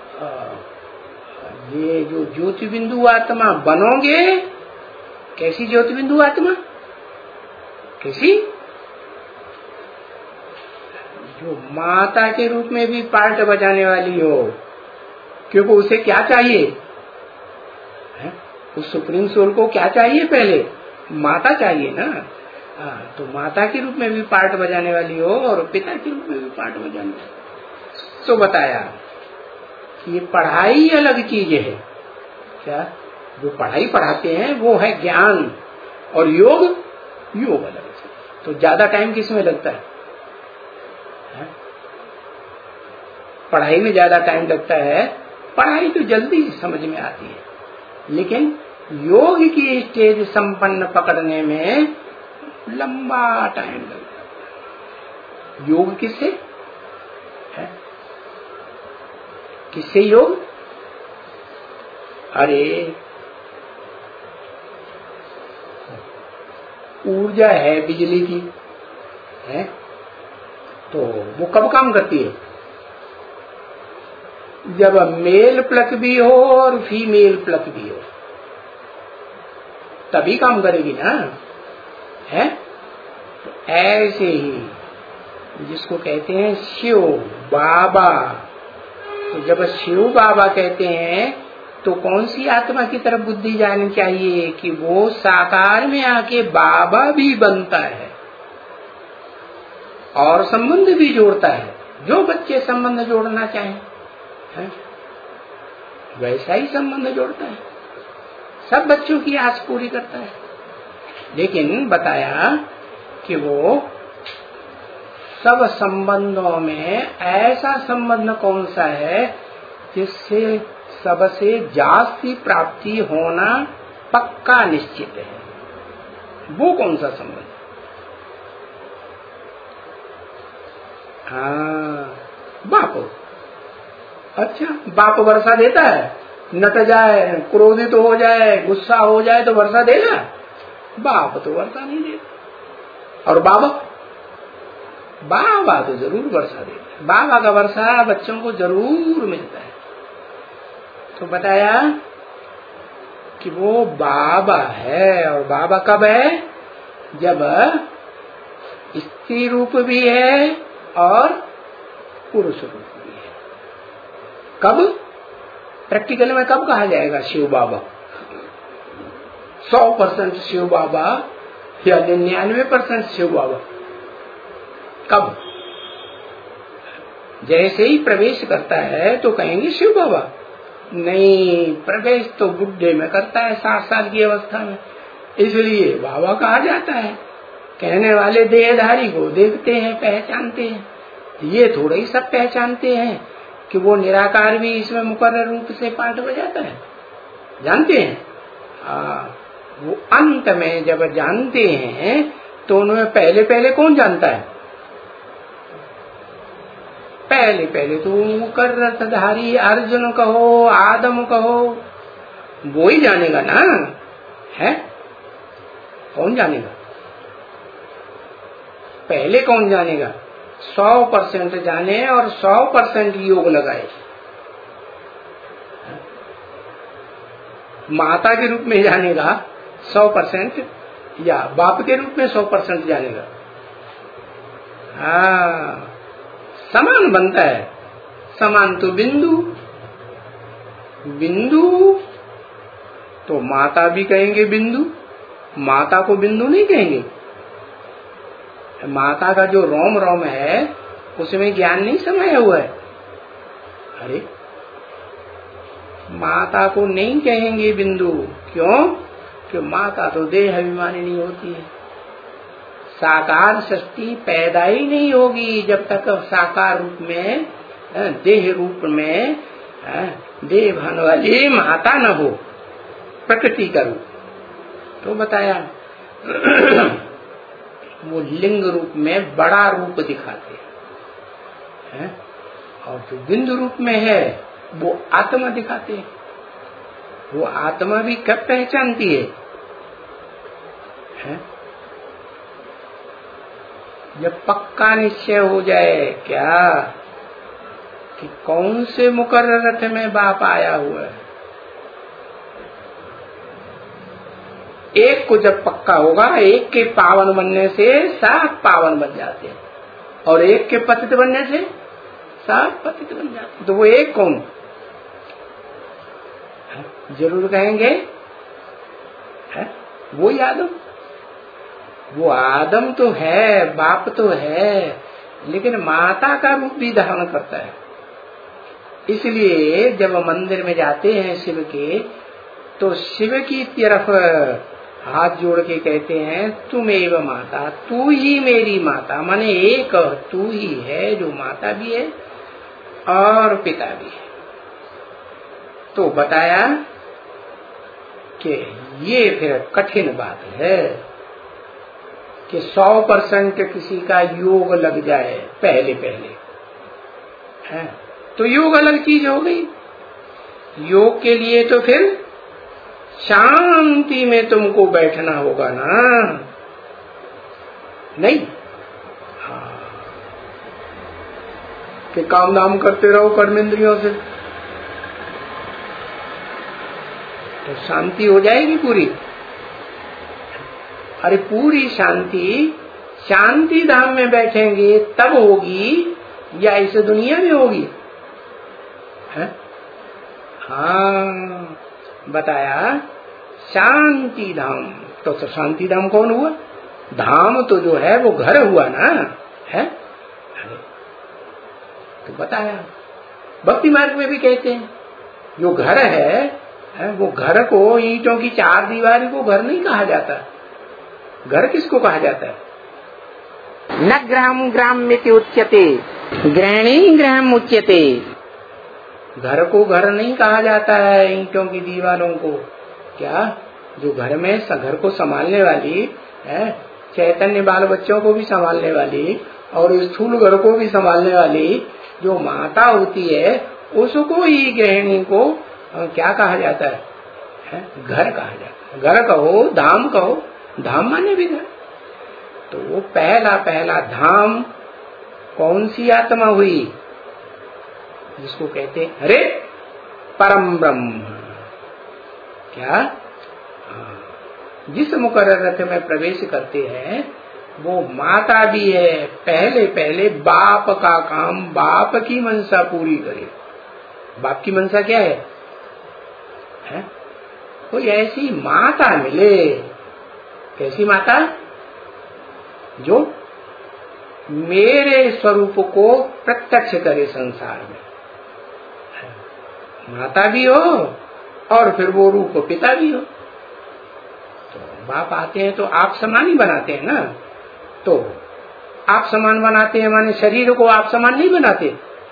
[SPEAKER 1] ये जो ज्योति बिंदु आत्मा बनोगे, कैसी ज्योति बिंदु आत्मा? कैसी? जो माता के रूप में भी पार्ट बजाने वाली हो। क्योंकि उसे क्या चाहिए? उस सुप्रीम सोल को क्या चाहिए? पहले माता चाहिए ना। तो माता के रूप में भी पार्ट बजाने वाली हो और पिता के रूप में भी पार्ट बजाने वाली। तो बताया कि ये पढ़ाई अलग चीज है। क्या? जो पढ़ाई पढ़ाते हैं वो है ज्ञान, और योग अलग चीज। तो ज्यादा टाइम किसमें लगता है? पढ़ाई में ज्यादा टाइम लगता है। पढ़ाई तो जल्दी समझ में आती है, लेकिन योग की स्टेज संपन्न पकड़ने में लंबा टाइम लगता है। योग किससे है? किससे योग? अरे ऊर्जा है बिजली की, है तो वो कब काम करती है? जब मेल प्लग भी हो और फीमेल प्लग भी हो, तभी काम करेगी ना। है तो ऐसे ही जिसको कहते हैं शिव बाबा, तो जब शिव बाबा कहते हैं तो कौन सी आत्मा की तरफ बुद्धि जानी चाहिए कि वो साकार में आके बाबा भी बनता है और संबंध भी जोड़ता है। जो बच्चे संबंध जोड़ना चाहें है? वैसा ही संबंध जोड़ता है, सब बच्चों की आस पूरी करता है। लेकिन बताया कि वो सब संबंधों में ऐसा संबंध कौन सा है जिससे सबसे जास्ती प्राप्ति होना पक्का निश्चित है, वो कौन सा संबंध? हाँ, बाप। अच्छा, बाप वर्षा देता है, नट जाए, क्रोधित हो जाए, गुस्सा हो जाए तो वर्षा देगा? बाप तो वर्षा नहीं देता। और बाबा तो जरूर वर्षा देता है। बाबा का वर्षा बच्चों को जरूर मिलता है। तो बताया कि वो बाबा है। और बाबा कब है? जब स्त्री रूप भी है और पुरुष रूप भी है। कब? प्रैक्टिकल में कब कहा जाएगा शिव बाबा? 100% शिव बाबा या 99% शिव बाबा? कब? जैसे ही प्रवेश करता है तो कहेंगे शिव बाबा। नहीं, प्रवेश तो बुढ़े में करता है, 60 साल की अवस्था में, इसलिए बाबा कहा जाता है। कहने वाले देहधारी को देखते हैं, पहचानते हैं। ये थोड़े ही सब पहचानते हैं कि वो निराकार भी इसमें मुकर्रर रूप से पाठ बजाता है, जानते हैं। वो अंत में जब जानते हैं तो उन्हें पहले पहले कौन जानता है? पहले पहले तो मुकर्ररधारी अर्जुन कहो, आदम कहो, वो ही जानेगा ना, है? कौन जानेगा? पहले कौन जानेगा? 100% जाने और 100% योग लगाए। माता के रूप में जानेगा 100% या बाप के रूप में 100% जानेगा? हाँ, समान बनता है। समान तो बिंदु, बिंदु तो माता भी कहेंगे बिंदु, माता को बिंदु नहीं कहेंगे। माता का जो रोम रोम है उसमें ज्ञान नहीं समाया हुआ है। अरे, माता को नहीं कहेंगे बिंदु, क्यों? कि माता तो देह अभिमानी नहीं होती है। साकार सृष्टि पैदा ही नहीं होगी जब तक साकार रूप में, देह रूप में देह भान वाली माता न हो, प्रकृति का रूप। तो बताया वो लिंग रूप में बड़ा रूप दिखाते हैं, और जो बिंदु रूप में है वो आत्मा दिखाते हैं। वो आत्मा भी कब पहचानती है? जब पक्का निश्चय हो जाए क्या कि कौन से मुकर्रर रथ में बाप आया हुआ है। एक को जब पक्का होगा, एक के पावन बनने से सब पावन बन जाते हैं, और एक के पतित बनने से सब पतित बन जाते हैं। तो वो एक कौन? जरूर कहेंगे वो आदम। वो आदम तो है, बाप तो है, लेकिन माता का रूप भी धारण करता है। इसलिए जब मंदिर में जाते हैं शिव के, तो शिव की तरफ हाथ जोड़ के कहते हैं तुम एव माता, तू ही मेरी माता। माने एक तू ही है जो माता भी है और पिता भी है। तो बताया कि ये फिर कठिन बात है कि 100% किसी का योग लग जाए पहले पहले है, तो योग अलग चीज हो गई। योग के लिए तो फिर शांति में तुमको बैठना होगा ना, नहीं? हाँ, कि काम धाम करते रहो कर्मेंद्रियों से, तो शांति हो जाएगी पूरी। अरे पूरी शांति शांति धाम में बैठेंगे तब होगी या इस दुनिया में होगी? हाँ, बताया शांति धाम। तो शांति धाम कौन हुआ? धाम तो जो है वो घर हुआ ना, है? तो बताया भक्ति मार्ग में भी कहते हैं जो घर है वो घर को ईंटों की चार दीवारी को घर नहीं कहा जाता। घर किसको कहा जाता है? न ग्राम ग्राम में उच्यते ग्रहणी ग्राम उच्यते। घर को घर नहीं कहा जाता है ईंटों की दीवारों को। क्या जो घर में घर को संभालने वाली है, चैतन्य बाल बच्चों को भी संभालने वाली और स्थूल घर को भी संभालने वाली जो माता होती है उसको ही गृहिणी को क्या कहा जाता है? घर कहा जाता है। घर कहो, धाम कहो, धाम माने भी घर। तो वो पहला धाम कौन सी आत्मा हुई? जिसको कहते हैं अरे परम ब्रह्म। क्या जिस मुकर्रर रथ में प्रवेश करते हैं वो माता भी है। पहले बाप का काम, बाप की मनसा पूरी करे। बाप की मनसा क्या है? कोई ऐसी माता मिले। कैसी माता? जो मेरे स्वरूप को प्रत्यक्ष करे संसार में। माता भी हो और फिर वो रूप पिता भी हो। तो बाप आते हैं तो आप समान ही बनाते हैं ना। तो आप समान बनाते हैं माने शरीर को आप समान नहीं बनाते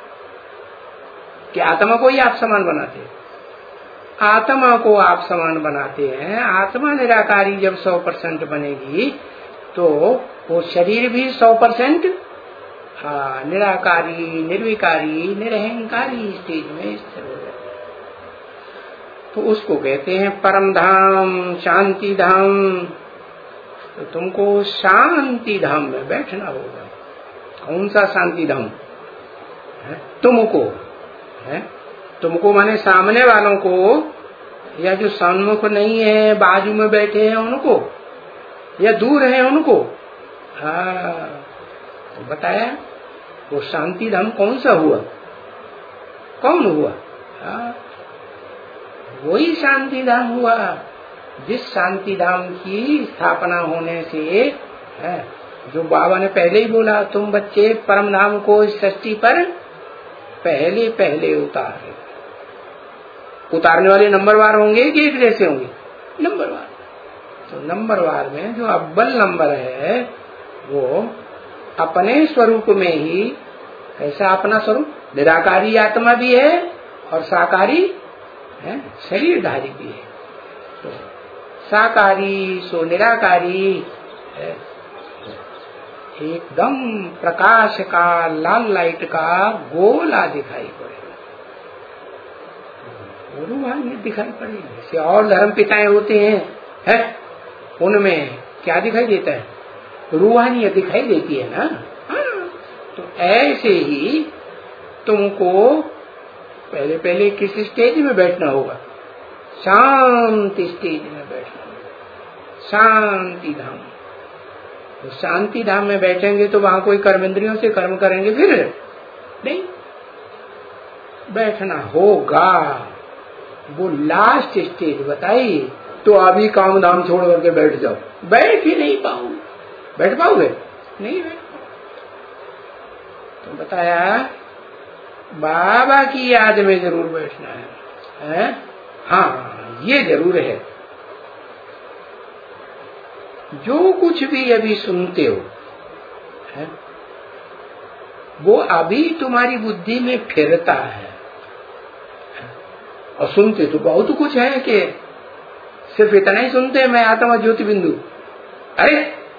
[SPEAKER 1] कि आत्मा को ही आप समान बनाते हैं? आत्मा को आप समान बनाते हैं। आत्मा निराकारी जब 100% बनेगी तो वो शरीर भी 100% निराकारी, निर्विकारी, निरहंकारी स्टेज में स्थिर हो जाता है। तो उसको कहते हैं परम धाम, शांति धाम। तो तुमको शांति धाम में बैठना होगा। कौन सा शांति धाम? तुमको है। तुमको माने सामने वालों को, या जो सन्मुख नहीं है बाजू में बैठे हैं उनको, या दूर है उनको। हाँ, तो बताया वो शांति धाम कौन सा हुआ? कौन हुआ? हाँ, वही शांति धाम हुआ जिस शांति धाम की स्थापना होने से है, जो बाबा ने पहले ही बोला तुम बच्चे परम धाम को इस सृष्टि पर पहले उतारने वाले नंबरवार होंगे कि एक जैसे होंगे? नंबरवार। तो नंबरवार में जो अव्वल नंबर है वो अपने स्वरूप में ही, कैसा अपना स्वरूप? निराकारी आत्मा भी है और साकारी है, शरीरधारी भी है। तो साकारी सो निराकारी एकदम प्रकाश का, लाल लाइट का गोला दिखाई पड़ेगा। रूहानियत दिखाई पड़ेगी। जैसे और धर्म पिताएं होते हैं उनमें क्या दिखाई देता है? रूहानियत दिखाई देती है ना। तो ऐसे ही तुमको पहले किस स्टेज में बैठना होगा? शांति स्टेज में बैठना होगा। शांति धाम। तो शांति धाम में बैठेंगे तो वहां कोई कर्मेंद्रियों से कर्म करेंगे? फिर नहीं, बैठना होगा। वो लास्ट स्टेज बताई तो अभी काम धाम छोड़ करके बैठ जाओ, बैठ ही नहीं पाओगे। बैठ पाओगे? नहीं बैठ पाओगे। तो बताया बाबा की याद में जरूर बैठना है? हाँ, ये जरूर है। जो कुछ भी अभी सुनते हो है, वो अभी तुम्हारी बुद्धि में फिरता है। और सुनते तो बहुत कुछ है कि सिर्फ इतना ही सुनते हैं, मैं आत्मा ज्योति बिंदु। अरे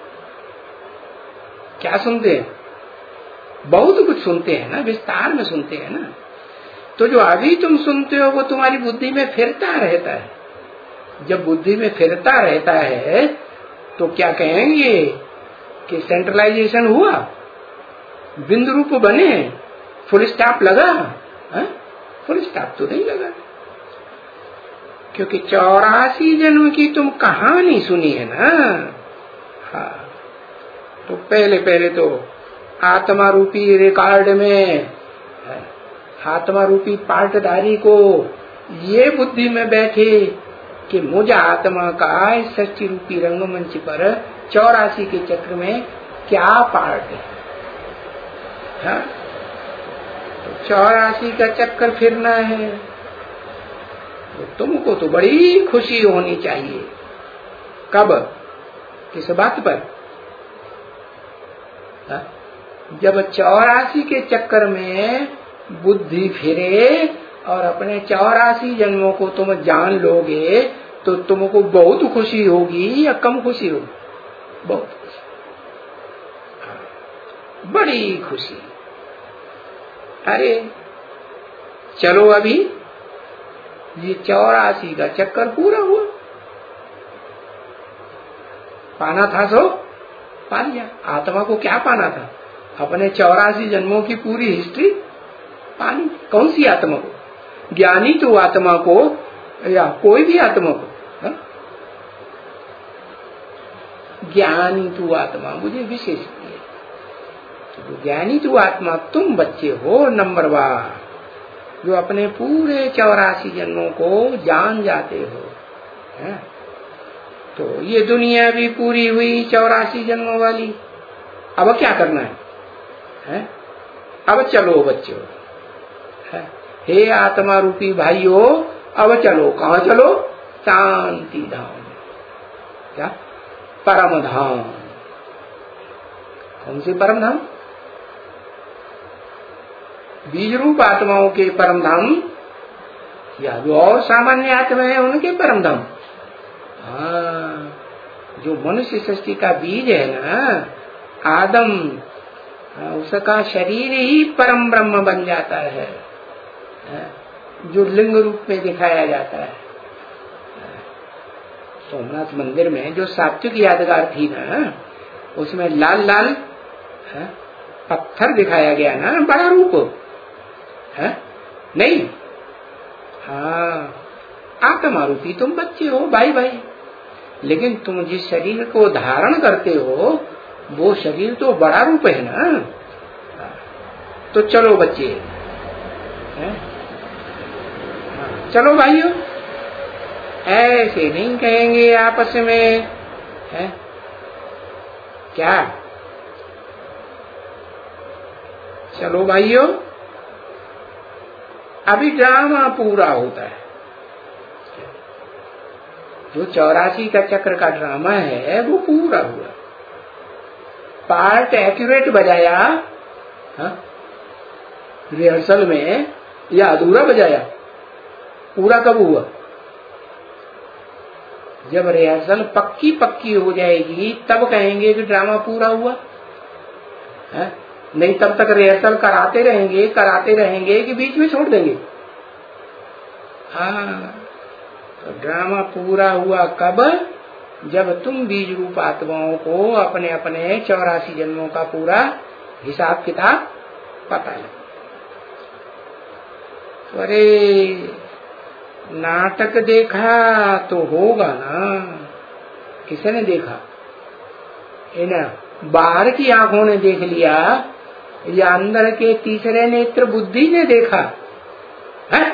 [SPEAKER 1] क्या सुनते हैं? बहुत कुछ सुनते हैं ना, विस्तार में सुनते हैं ना। तो जो अभी तुम सुनते हो वो तुम्हारी बुद्धि में फिरता रहता है। जब बुद्धि में फिरता रहता है तो क्या कहेंगे कि सेंट्रलाइजेशन हुआ, बिंदु रूप बने, फुल स्टॉप लगा? फुल स्टॉप तो नहीं लगा, क्योंकि 84 जन्म की तुम कहानी सुनी है ना। हाँ, तो पहले तो आत्मा रूपी रिकॉर्ड में आत्मा रूपी पार्टधारी को ये बुद्धि में बैठे कि मुझ आत्मा का इस सच्ची रूपी रंगमंच पर 84 के चक्र में क्या पार्ट है, हाँ? तो 84 का चक्कर फिरना है तो तुमको तो बड़ी खुशी होनी चाहिए। कब, किस बात पर? हाँ? जब 84 के चक्कर में बुद्धि फिरे और अपने 84 जन्मों को तुम जान लोगे तो तुमको बहुत खुशी होगी या कम खुशी होगी? बहुत खुशी, बड़ी खुशी। अरे चलो अभी ये 84 का चक्कर पूरा हुआ, पाना था सो पा लिया। आत्मा को क्या पाना था? अपने 84 जन्मों की पूरी हिस्ट्री पानी। कौन सी आत्मा को? ज्ञानी तो आत्मा को या कोई भी आत्मा को, हा? ज्ञानी तो आत्मा मुझे विशेष है। तो ज्ञानी तो आत्मा तुम बच्चे हो नंबर 1, जो अपने पूरे 84 जन्मों को जान जाते हो, हा? तो ये दुनिया भी पूरी हुई 84 जन्मों वाली। अब क्या करना है? अब चलो बच्चों, हे आत्मा रूपी भाइयों, अब चलो। कहाँ चलो? शांति धाम। क्या? परम धाम। कौन से परम धाम? बीज रूप आत्माओं के परम धाम या जो और सामान्य आत्मा है उनके परम धाम? हाँ, जो मनुष्य सृष्टि का बीज है ना, आदम, उसका शरीर ही परम ब्रह्म बन जाता है, जो लिंग रूप में दिखाया जाता है। सोमनाथ मंदिर में जो सात्विक यादगार थी ना, उसमें लाल लाल पत्थर दिखाया गया ना, बड़ा रूप है नहीं? हाँ, आत्मा रूपी तुम बच्चे हो भाई भाई, लेकिन तुम जिस शरीर को धारण करते हो वो शरीर तो बड़ा रूप है ना। तो चलो बच्चे, चलो भाइयों, ऐसे नहीं कहेंगे आपस में, है क्या? चलो भाइयों, अभी ड्रामा पूरा होता है। जो 84 का चक्र का ड्रामा है वो पूरा हुआ। पार्ट एक्यूरेट बजाया रिहर्सल में या अधूरा बजाया? पूरा कब हुआ? जब रिहर्सल पक्की पक्की हो जाएगी तब कहेंगे कि ड्रामा पूरा हुआ है? नहीं तब तक रिहर्सल कराते रहेंगे कि बीच में छोड़ देंगे? हाँ, तो ड्रामा पूरा हुआ कब? जब तुम बीज रूप आत्माओं को अपने अपने 84 जन्मों का पूरा हिसाब किताब पता है। अरे नाटक देखा तो होगा ना, किसने देखा? बाहर की आंखों ने देख लिया या अंदर के तीसरे नेत्र बुद्धि ने देखा है?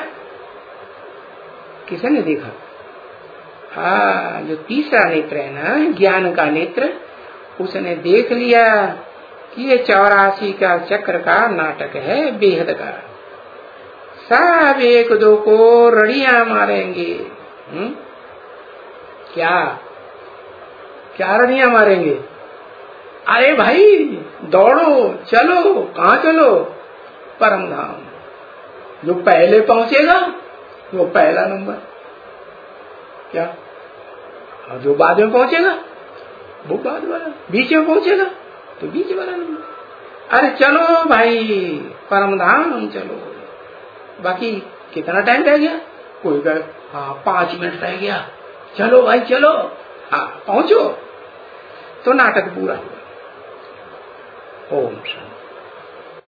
[SPEAKER 1] किसने देखा? हाँ, जो तीसरा नेत्र है ना, ज्ञान का नेत्र, उसने देख लिया कि ये 84 का चक्र का नाटक है बेहद का। सब एक दो को रड़ियां मारेंगे। क्या क्या रड़ियां मारेंगे? अरे भाई दौड़ो, चलो। कहाँ चलो? परम धाम। जो पहले पहुंचेगा वो पहला नंबर, क्या? और जो बाद में पहुंचेगा वो बाद वाला, बीच में पहुंचेगा तो बीच वाला नंबर। अरे चलो भाई, परम धाम चलो। बाकी कितना टाइम रह गया? कोई कहे हाँ 5 मिनट रह गया। चलो भाई चलो, हाँ पहुंचो। तो नाटक पूरा हुआ। ओम शांति।